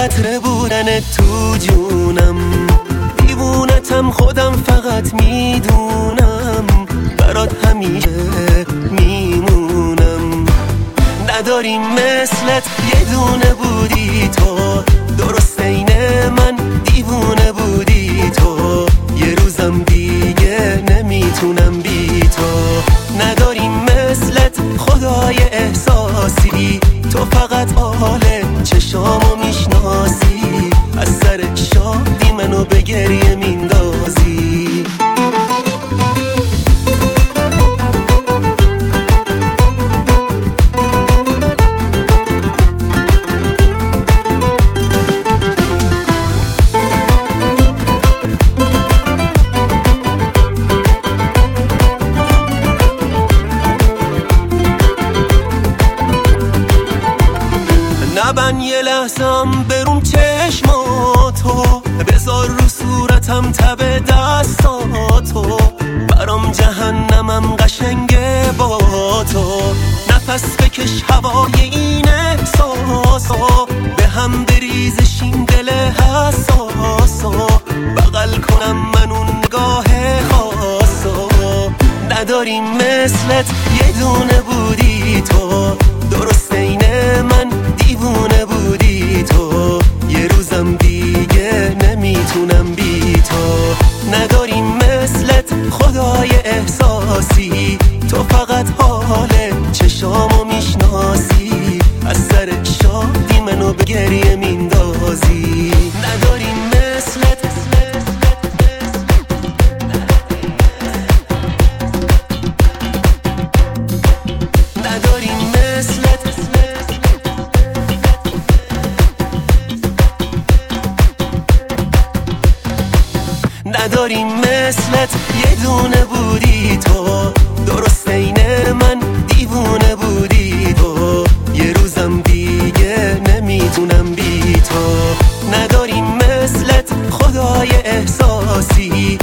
قطره بودن تو جونم، دیوونتم خودم فقط میدونم، برات همیشه میمونم. نداریم مثلت یه دونه بودی تو، درست اینه من دیوونه بودی تو، یه روزم دیگه نمیتونم بی تو. نداریم مثلت خدای احساسی، تو فقط حال چشامو میشناسی، از سر شادی منو به گریه میندازی. نبن یه لحظم بروم چشماتو، بذار رو صورتم تب دستاتو، برام جهنمم قشنگه با تو. نفس بکش هوای این احساسو، به هم بریزشیم دل حساسو، بغل کنم من اون نگاه خاصو. نداریم مثلت یه دونه بودی تو، درست اینه من دیوونه بودی تو، یه روزم دیگه نمیتونم بی تو. نداریم مثلت خدای احساسی، تو فقط حال چشامو میشناسی، از سر شادی منو به گریه میندازی. نداریم مثلت نداریم مثلت یه دونه بودی تو، درست اینه من دیوونه بودی تو، یه روزم دیگه نمیتونم بی تو. نداریم مثلت خدای احساسی،